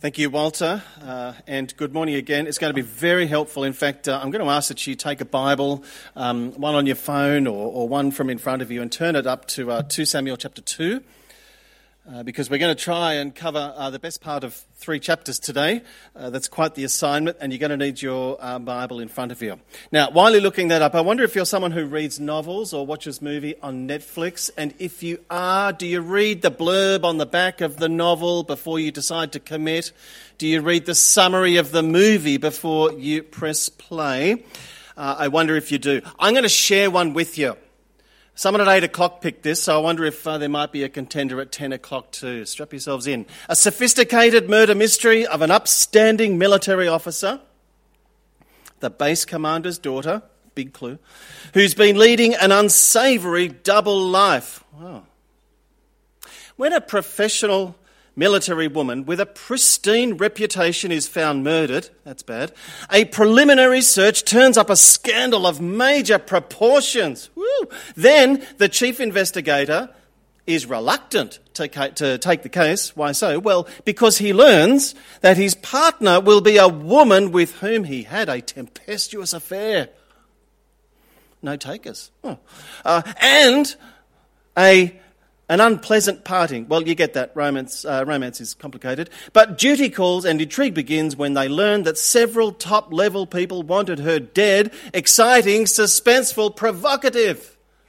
Thank you, Walter, and good morning again. It's going to be very helpful. In fact, I'm going to ask that you take a Bible, one on your phone or one from in front of you, and turn it up to 2 Samuel chapter 2, because we're going to try and cover the best part of 3 chapters today. That's quite the assignment, and you're going to need your Bible in front of you. Now, while you're looking that up, I wonder if you're someone who reads novels or watches movie on Netflix, and if you are, do you read the blurb on the back of the novel before you decide to commit? Do you read the summary of the movie before you press play? I wonder if you do. I'm going to share one with you. Someone at 8 o'clock picked this, so I wonder if there might be a contender at 10 o'clock too. Strap yourselves in. A sophisticated murder mystery of an upstanding military officer, the base commander's daughter, big clue, who's been leading an unsavoury double life. Wow. When a professional military woman with a pristine reputation is found murdered, that's bad, a preliminary search turns up a scandal of major proportions. Woo. Then the chief investigator is reluctant to take the case. Why so? Well, because he learns that his partner will be a woman with whom he had a tempestuous affair. No takers. And an unpleasant parting. Well, you get that. Romance is complicated. But duty calls and intrigue begins when they learn that several top-level people wanted her dead. Exciting, suspenseful, provocative.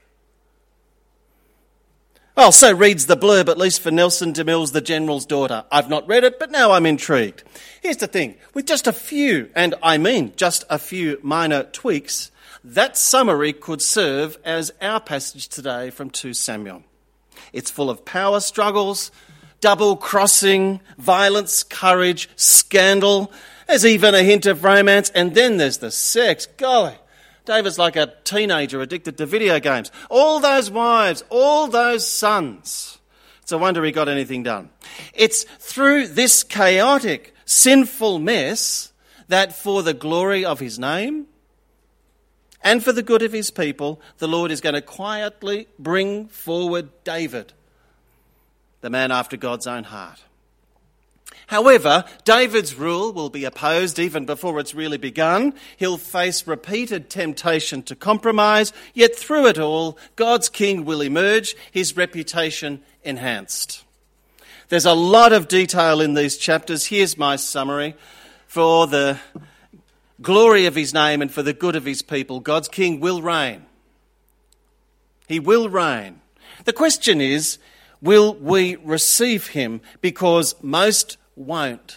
Well, so reads the blurb, at least for Nelson DeMille's The General's Daughter. I've not read it, but now I'm intrigued. Here's the thing. With just a few, and I mean just a few minor tweaks, that summary could serve as our passage today from 2 Samuel. It's full of power struggles, double-crossing, violence, courage, scandal. There's even a hint of romance, and then there's the sex. Golly, David's like a teenager addicted to video games. All those wives, all those sons. It's a wonder he got anything done. It's through this chaotic, sinful mess that for the glory of his name and for the good of his people, the Lord is going to quietly bring forward David, the man after God's own heart. However, David's rule will be opposed even before it's really begun. He'll face repeated temptation to compromise, yet through it all, God's king will emerge, his reputation enhanced. There's a lot of detail in these chapters. Here's my summary. For the glory of his name and for the good of his people, God's king will reign. He will reign. The question is, will we receive him? Because most won't.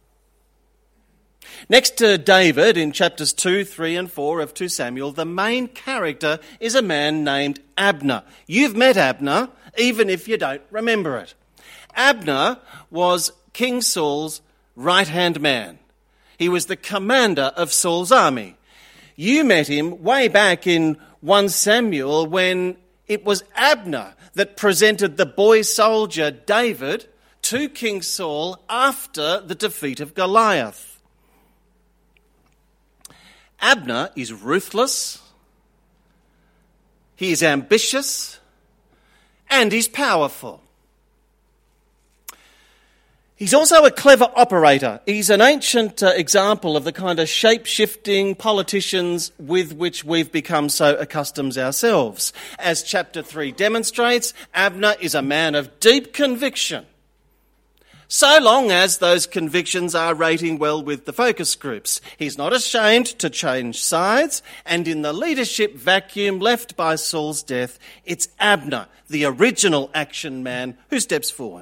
Next to David in chapters 2, 3 and 4 of 2 Samuel, the main character is a man named Abner. You've met Abner, even if you don't remember it. Abner was King Saul's right-hand man. He was the commander of Saul's army. You met him way back in 1 Samuel when it was Abner that presented the boy soldier David to King Saul after the defeat of Goliath. Abner is ruthless, he is ambitious, and he's powerful. He's also a clever operator. He's an ancient example of the kind of shape-shifting politicians with which we've become so accustomed ourselves. As chapter 3 demonstrates, Abner is a man of deep conviction, so long as those convictions are rating well with the focus groups. He's not ashamed to change sides, and in the leadership vacuum left by Saul's death, it's Abner, the original action man, who steps forward.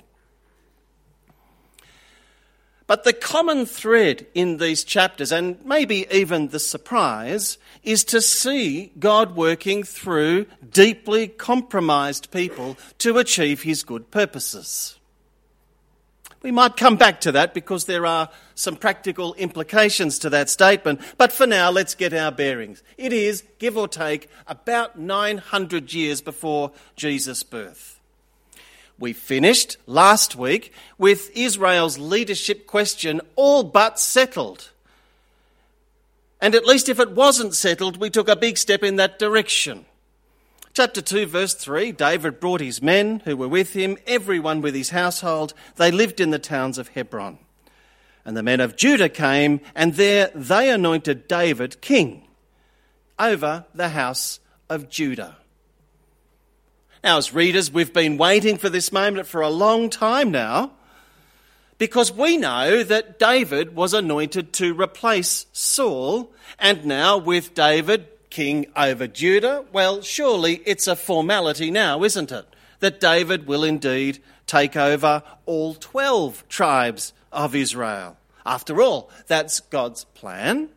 But the common thread in these chapters, and maybe even the surprise, is to see God working through deeply compromised people to achieve his good purposes. We might come back to that because there are some practical implications to that statement, but for now let's get our bearings. It is, give or take, about 900 years before Jesus' birth. We finished last week with Israel's leadership question all but settled. And at least if it wasn't settled, we took a big step in that direction. Chapter 2, verse 3, David brought his men who were with him, everyone with his household. They lived in the towns of Hebron. And the men of Judah came, and there they anointed David king over the house of Judah. Now, as readers, we've been waiting for this moment for a long time now, because we know that David was anointed to replace Saul, and now with David king over Judah, well, surely it's a formality now, isn't it? That David will indeed take over all 12 tribes of Israel. After all, that's God's plan.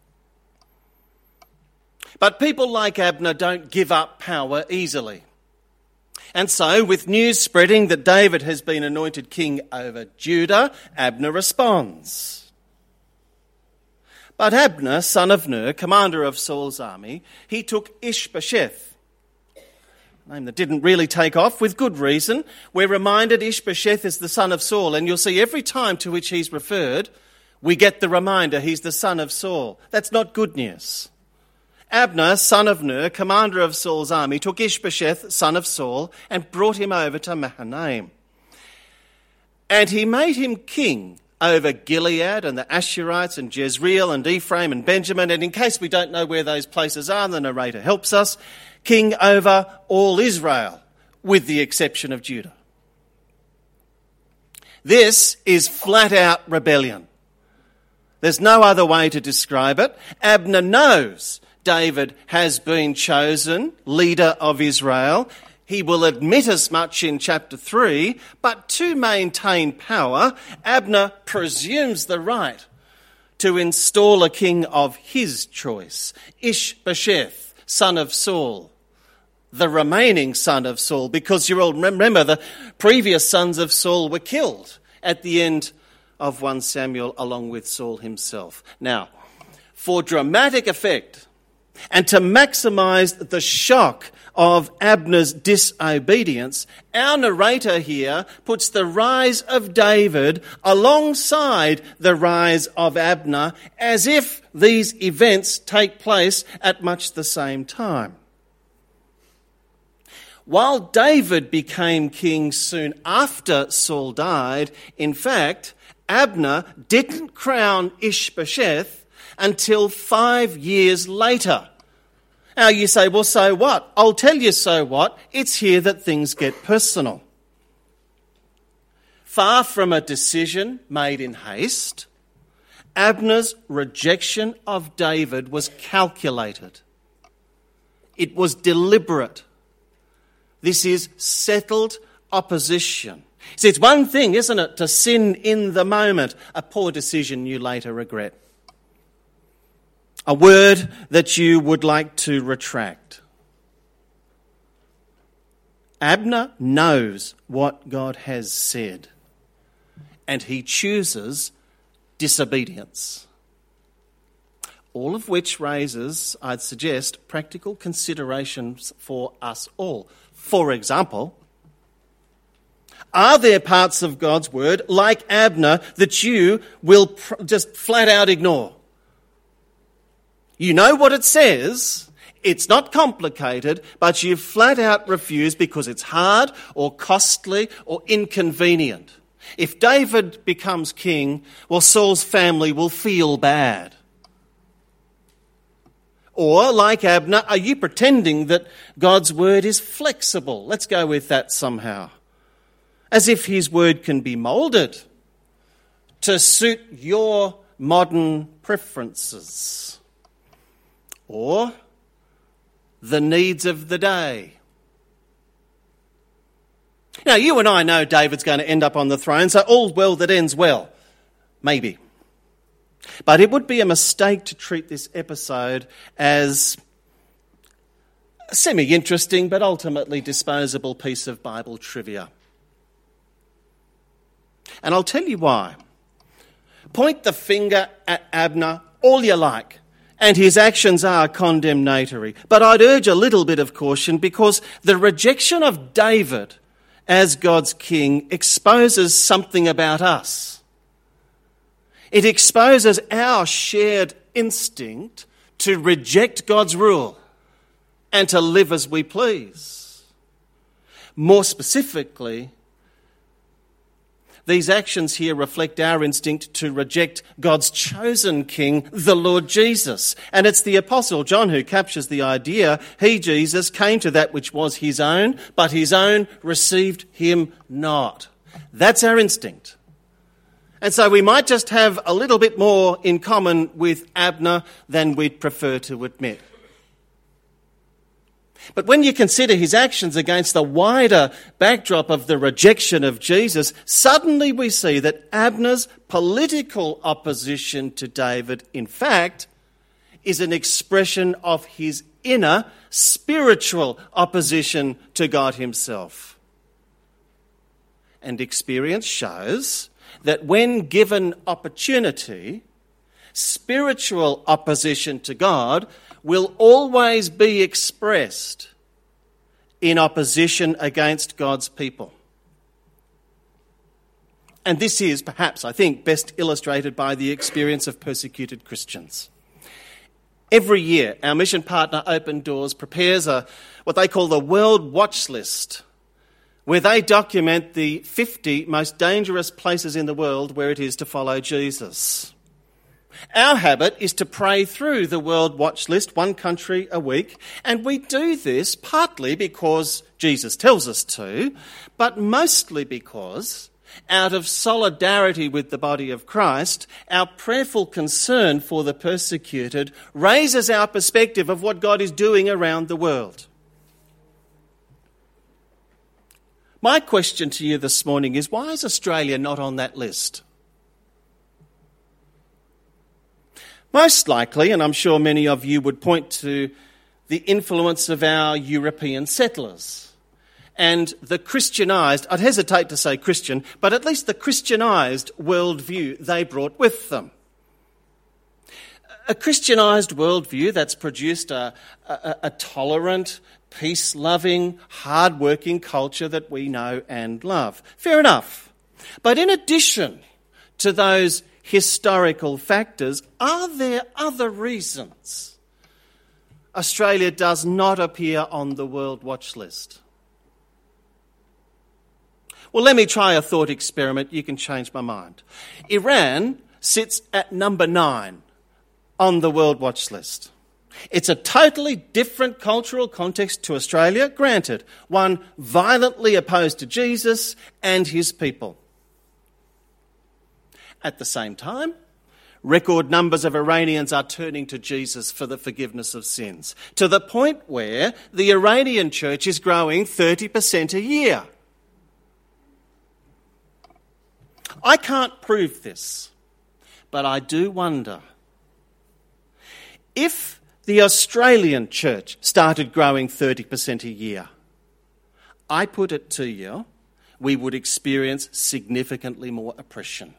But people like Abner don't give up power easily. And so, with news spreading that David has been anointed king over Judah, Abner responds. But Abner, son of Ner, commander of Saul's army, he took Ishbosheth, a name that didn't really take off, with good reason. We're reminded Ishbosheth is the son of Saul, and you'll see every time to which he's referred, we get the reminder he's the son of Saul. That's not good news. Abner, son of Ner, commander of Saul's army, took Ishbosheth, son of Saul, and brought him over to Mahanaim. And he made him king over Gilead and the Asherites and Jezreel and Ephraim and Benjamin. And in case we don't know where those places are, the narrator helps us, king over all Israel, with the exception of Judah. This is flat out rebellion. There's no other way to describe it. Abner knows David has been chosen leader of Israel. He will admit as much in chapter 3, but to maintain power, Abner presumes the right to install a king of his choice, Ishbosheth, son of Saul, the remaining son of Saul, because you all remember the previous sons of Saul were killed at the end of 1 Samuel along with Saul himself. Now, for dramatic effect, and to maximise the shock of Abner's disobedience, our narrator here puts the rise of David alongside the rise of Abner, as if these events take place at much the same time. While David became king soon after Saul died, in fact, Abner didn't crown Ishbosheth until 5 years later. Now you say, well, so what? I'll tell you so what. It's here that things get personal. Far from a decision made in haste, Abner's rejection of David was calculated. It was deliberate. This is settled opposition. See, it's one thing, isn't it, to sin in the moment, a poor decision you later regret. A word that you would like to retract. Abner knows what God has said, and he chooses disobedience. All of which raises, I'd suggest, practical considerations for us all. For example, are there parts of God's word, like Abner, that you will just flat out ignore? You know what it says, it's not complicated, but you flat out refuse because it's hard or costly or inconvenient. If David becomes king, well, Saul's family will feel bad. Or, like Abner, are you pretending that God's word is flexible? Let's go with that somehow. As if his word can be moulded to suit your modern preferences or the needs of the day. Now, you and I know David's going to end up on the throne, so all well that ends well. Maybe. But it would be a mistake to treat this episode as a semi-interesting but ultimately disposable piece of Bible trivia. And I'll tell you why. Point the finger at Abner all you like, and his actions are condemnatory. But I'd urge a little bit of caution, because the rejection of David as God's king exposes something about us. It exposes our shared instinct to reject God's rule and to live as we please. More specifically, These actions here reflect our instinct to reject God's chosen king, the Lord Jesus. And it's the Apostle John who captures the idea. He, Jesus, came to that which was his own, but his own received him not. That's our instinct. And so we might just have a little bit more in common with Abner than we'd prefer to admit. But when you consider his actions against the wider backdrop of the rejection of Jesus, suddenly we see that Abner's political opposition to David, in fact, is an expression of his inner spiritual opposition to God himself. And experience shows that when given opportunity, spiritual opposition to God will always be expressed in opposition against God's people. And this is perhaps, I think, best illustrated by the experience of persecuted Christians. Every year, our mission partner Open Doors prepares what they call the World Watch List, where they document the 50 most dangerous places in the world where it is to follow Jesus. Our habit is to pray through the World Watch List, one country a week, and we do this partly because Jesus tells us to, but mostly because, out of solidarity with the body of Christ, our prayerful concern for the persecuted raises our perspective of what God is doing around the world. My question to you this morning is, why is Australia not on that list? Most likely, and I'm sure many of you would point to the influence of our European settlers and the Christianised, I'd hesitate to say Christian, but at least the Christianised worldview they brought with them. A Christianised worldview that's produced a tolerant, peace-loving, hard-working culture that we know and love. Fair enough. But in addition to those historical factors, are there other reasons Australia does not appear on the World Watch List? Well, let me try a thought experiment. You can change my mind. Iran sits at number 9 on the World Watch List. It's a totally different cultural context to Australia, granted, one violently opposed to Jesus and his people. At the same time, record numbers of Iranians are turning to Jesus for the forgiveness of sins, to the point where the Iranian church is growing 30% a year. I can't prove this, but I do wonder if the Australian church started growing 30% a year, I put it to you, we would experience significantly more oppression.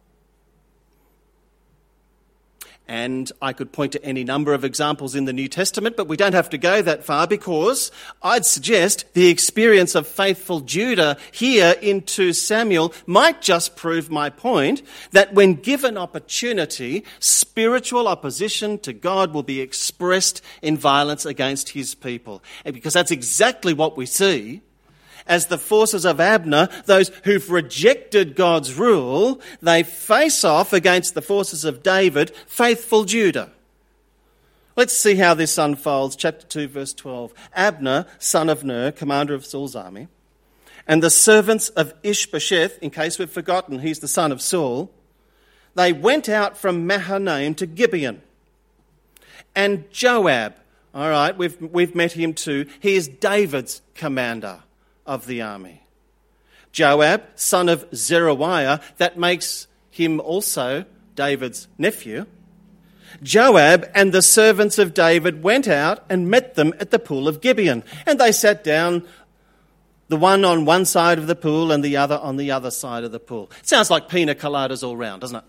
And I could point to any number of examples in the New Testament, but we don't have to go that far because I'd suggest the experience of faithful Judah here in 2 Samuel might just prove my point that when given opportunity, spiritual opposition to God will be expressed in violence against his people. And because that's exactly what we see as the forces of Abner, those who've rejected God's rule, they face off against the forces of David, faithful Judah. Let's see how this unfolds. Chapter 2, verse 12. Abner, son of Ner, commander of Saul's army, and the servants of Ishbosheth, in case we've forgotten, he's the son of Saul, they went out from Mahanaim to Gibeon. And Joab, all right, we've met him too, he is David's commander of the army. Joab, son of Zeruiah, that makes him also David's nephew. Joab and the servants of David went out and met them at the pool of Gibeon, and they sat down, the one on one side of the pool and the other on the other side of the pool. It sounds like pina coladas all round, doesn't it?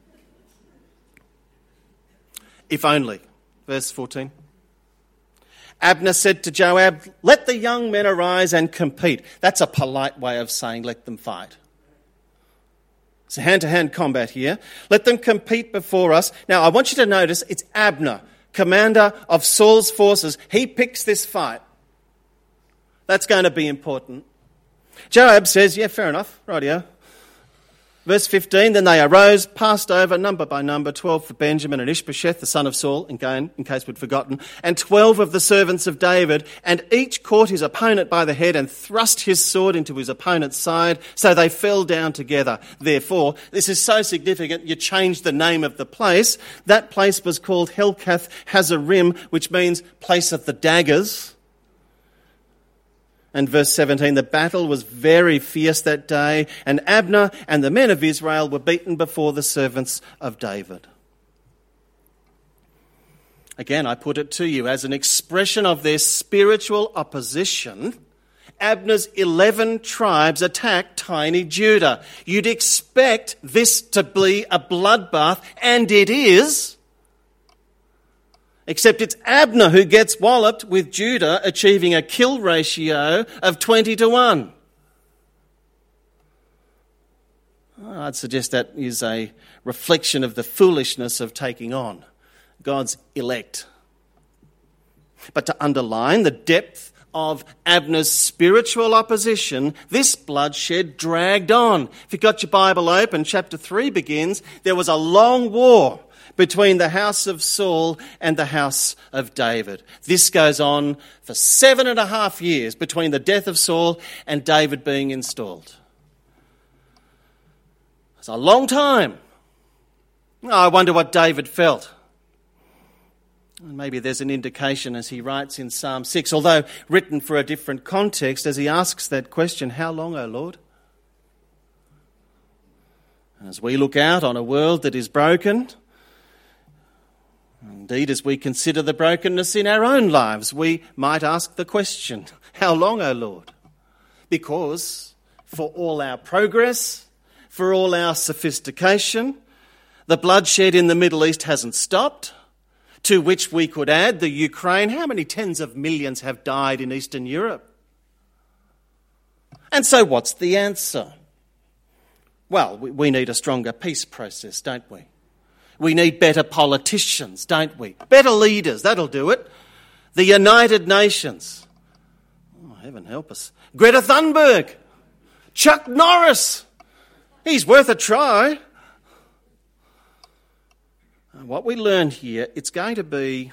If only. Verse 14. Abner said to Joab, "Let the young men arise and compete." That's a polite way of saying let them fight. It's a hand-to-hand combat here. Let them compete before us. Now, I want you to notice it's Abner, commander of Saul's forces. He picks this fight. That's going to be important. Joab says, yeah, fair enough, rightio. Verse 15, then they arose, passed over, number by number, 12 for Benjamin and Ishbosheth, the son of Saul, again, in case we'd forgotten, and 12 of the servants of David, and each caught his opponent by the head and thrust his sword into his opponent's side, so they fell down together. Therefore, this is so significant, you change the name of the place. That place was called Helkath Hazarim, which means place of the daggers. And verse 17, the battle was very fierce that day, and Abner and the men of Israel were beaten before the servants of David. Again, I put it to you, as an expression of their spiritual opposition, Abner's 11 tribes attack tiny Judah. You'd expect this to be a bloodbath, and it is. Except it's Abner who gets walloped, with Judah achieving a kill ratio of 20-1. I'd suggest that is a reflection of the foolishness of taking on God's elect. But to underline the depth of Abner's spiritual opposition, this bloodshed dragged on. If you've got your Bible open, chapter 3 begins, there was a long war between the house of Saul and the house of David. This goes on for 7.5 years between the death of Saul and David being installed. It's a long time. I wonder what David felt. Maybe there's an indication as he writes in Psalm 6, although written for a different context, as he asks that question, how long, O Lord? As we look out on a world that is broken, indeed, as we consider the brokenness in our own lives, we might ask the question, how long, O Lord? Because for all our progress, for all our sophistication, the bloodshed in the Middle East hasn't stopped, to which we could add the Ukraine. How many tens of millions have died in Eastern Europe? And so what's the answer? Well, we need a stronger peace process, don't we? We need better politicians, don't we? Better leaders, that'll do it. The United Nations. Oh, heaven help us. Greta Thunberg. Chuck Norris. He's worth a try. What we learn here, it's going to be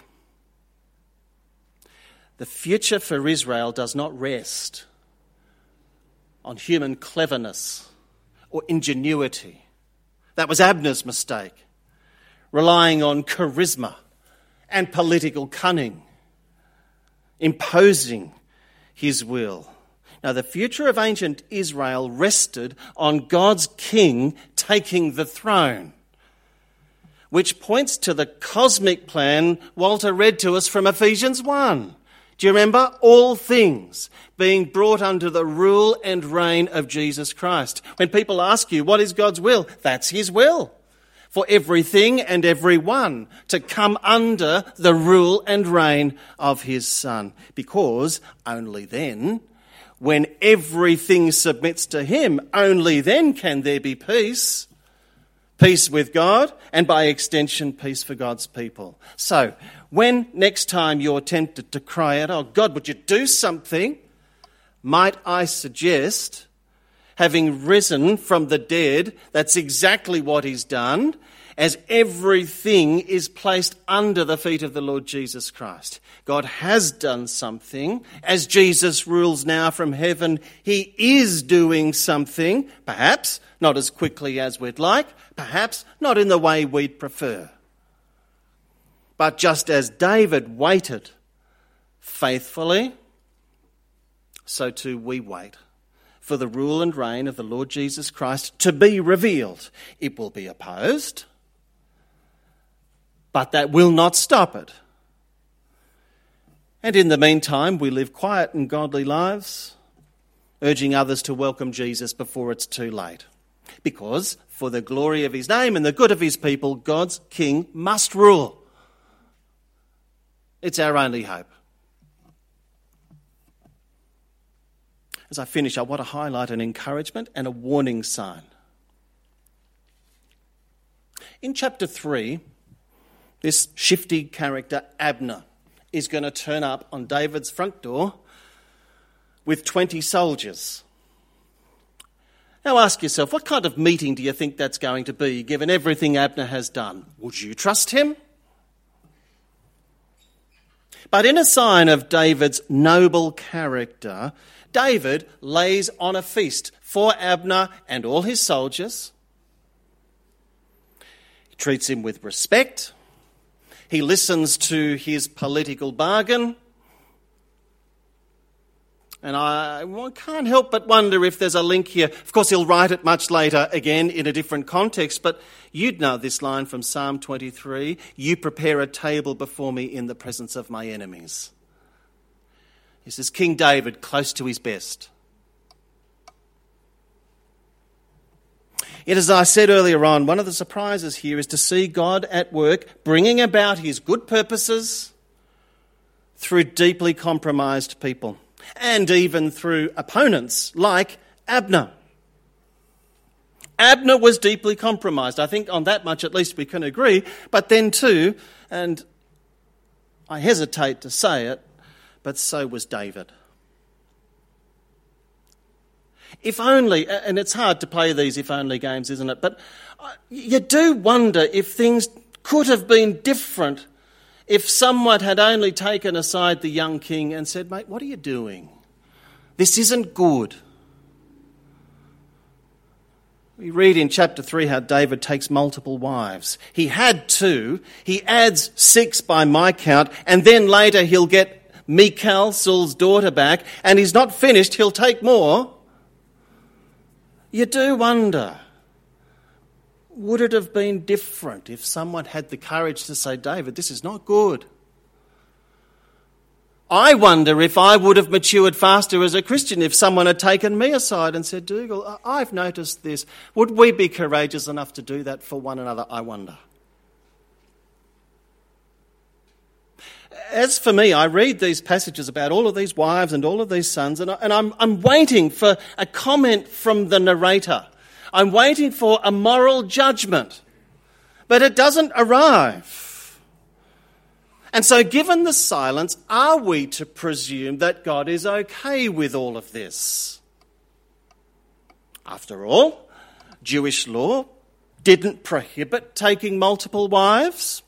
the future for Israel does not rest on human cleverness or ingenuity. That was Abner's mistake. Relying on charisma and political cunning, imposing his will. Now, the future of ancient Israel rested on God's king taking the throne, which points to the cosmic plan Walter read to us from Ephesians 1. Do you remember? All things being brought under the rule and reign of Jesus Christ. When people ask you, what is God's will? That's his will. For everything and everyone to come under the rule and reign of his Son. Because only then, when everything submits to him, only then can there be peace. Peace with God, and by extension, peace for God's people. So, when next time you're tempted to cry out, oh God, would you do something? Might I suggest, having risen from the dead, that's exactly what he's done, as everything is placed under the feet of the Lord Jesus Christ. God has done something. As Jesus rules now from heaven, he is doing something, perhaps not as quickly as we'd like, perhaps not in the way we'd prefer. But just as David waited faithfully, so too we wait for the rule and reign of the Lord Jesus Christ to be revealed. It will be opposed, but that will not stop it. And in the meantime, we live quiet and godly lives, urging others to welcome Jesus before it's too late. Because for the glory of his name and the good of his people, God's King must rule. It's our only hope. As I finish, I want to highlight an encouragement and a warning sign. In chapter 3, this shifty character, Abner, is going to turn up on David's front door with 20 soldiers. Now ask yourself, what kind of meeting do you think that's going to be, given everything Abner has done? Would you trust him? But in a sign of David's noble character, David lays on a feast for Abner and all his soldiers. He treats him with respect. He listens to his political bargain. And I can't help but wonder if there's a link here. Of course, he'll write it much later, again, in a different context, but you'd know this line from Psalm 23, "You prepare a table before me in the presence of my enemies." This is King David, close to his best. Yet, as I said earlier on, one of the surprises here is to see God at work, bringing about his good purposes through deeply compromised people, and even through opponents like Abner. Abner was deeply compromised. I think on that much at least we can agree. But then too, and I hesitate to say it, but so was David. If only, and it's hard to play these if only games, isn't it? But you do wonder if things could have been different if someone had only taken aside the young king and said, "Mate, what are you doing? This isn't good." We read in chapter 3 how David takes multiple wives. He had 2. He adds 6 by my count, and then later he'll get Michal, Saul's daughter, back, and he's not finished, he'll take more. You do wonder, would it have been different if someone had the courage to say, "David, this is not good"? I wonder if I would have matured faster as a Christian if someone had taken me aside and said, "Dougal, I've noticed this." Would we be courageous enough to do that for one another, I wonder? As for me, I read these passages about all of these wives and all of these sons, and I'm waiting for a comment from the narrator. I'm waiting for a moral judgment, but it doesn't arrive. And so given the silence, are we to presume that God is okay with all of this? After all, Jewish law didn't prohibit taking multiple wives,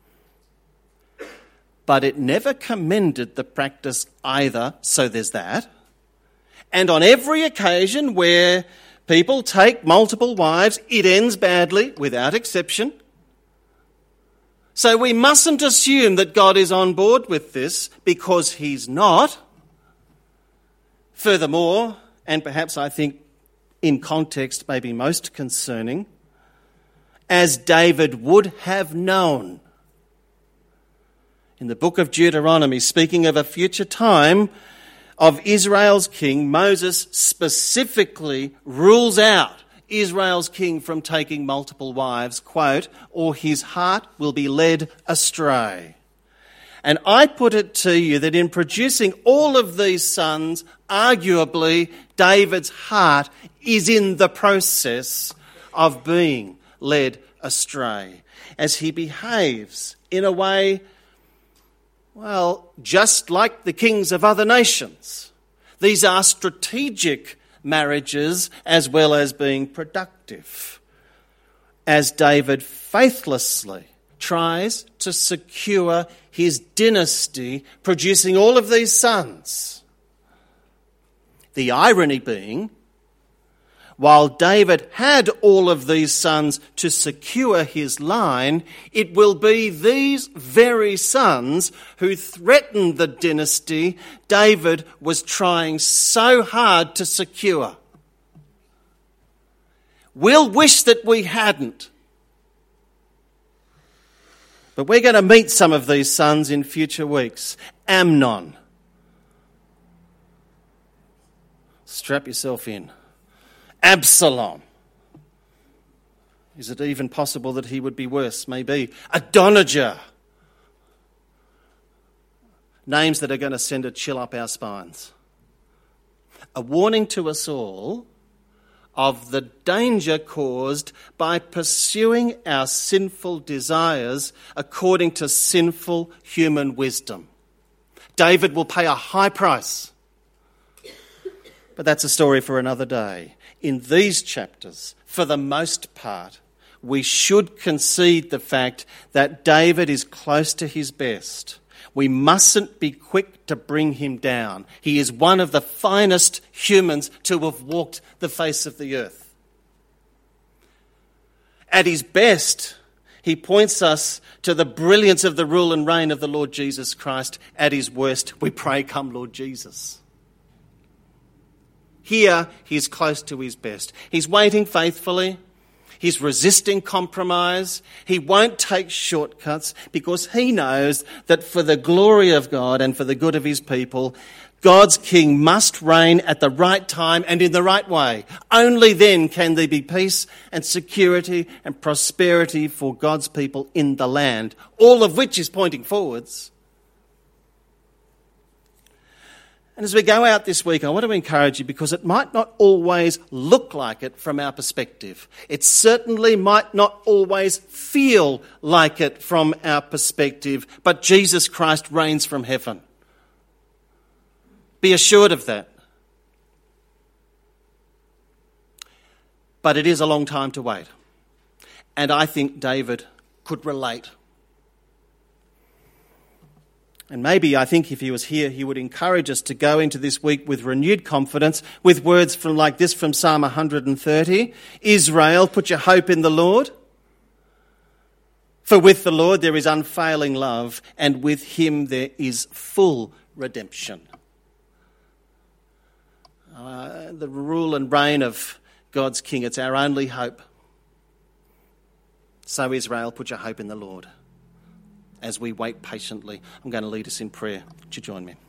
but it never commended the practice either, so there's that. And on every occasion where people take multiple wives, it ends badly, without exception. So we mustn't assume that God is on board with this, because he's not. Furthermore, and perhaps I think in context maybe most concerning, as David would have known, in the book of Deuteronomy, speaking of a future time of Israel's king, Moses specifically rules out Israel's king from taking multiple wives, quote, "or his heart will be led astray." And I put it to you that in producing all of these sons, arguably David's heart is in the process of being led astray as he behaves in a way, well, just like the kings of other nations. These are strategic marriages as well as being productive, as David faithlessly tries to secure his dynasty, producing all of these sons. The irony being, while David had all of these sons to secure his line, it will be these very sons who threatened the dynasty David was trying so hard to secure. We'll wish that we hadn't. But we're going to meet some of these sons in future weeks. Amnon. Strap yourself in. Absalom. Is it even possible that he would be worse? Maybe. Adonijah. Names that are going to send a chill up our spines. A warning to us all of the danger caused by pursuing our sinful desires according to sinful human wisdom. David will pay a high price. But that's a story for another day. in these chapters, for the most part, we should concede the fact that David is close to his best. We mustn't be quick to bring him down. He is one of the finest humans to have walked the face of the earth. At his best, he points us to the brilliance of the rule and reign of the Lord Jesus Christ. At his worst, we pray, "Come, Lord Jesus." Here, he's close to his best. He's waiting faithfully. He's resisting compromise. He won't take shortcuts because he knows that for the glory of God and for the good of his people, God's king must reign at the right time and in the right way. Only then can there be peace and security and prosperity for God's people in the land, all of which is pointing forwards. And as we go out this week, I want to encourage you because it might not always look like it from our perspective. It certainly might not always feel like it from our perspective, but Jesus Christ reigns from heaven. Be assured of that. But it is a long time to wait. And I think David could relate. And maybe, I think if he was here, he would encourage us to go into this week with renewed confidence, with words like this from Psalm 130. Israel, put your hope in the Lord. For with the Lord there is unfailing love, and with him there is full redemption. The rule and reign of God's King, it's our only hope. So Israel, put your hope in the Lord. As we wait patiently, I'm going to lead us in prayer. Would you join me?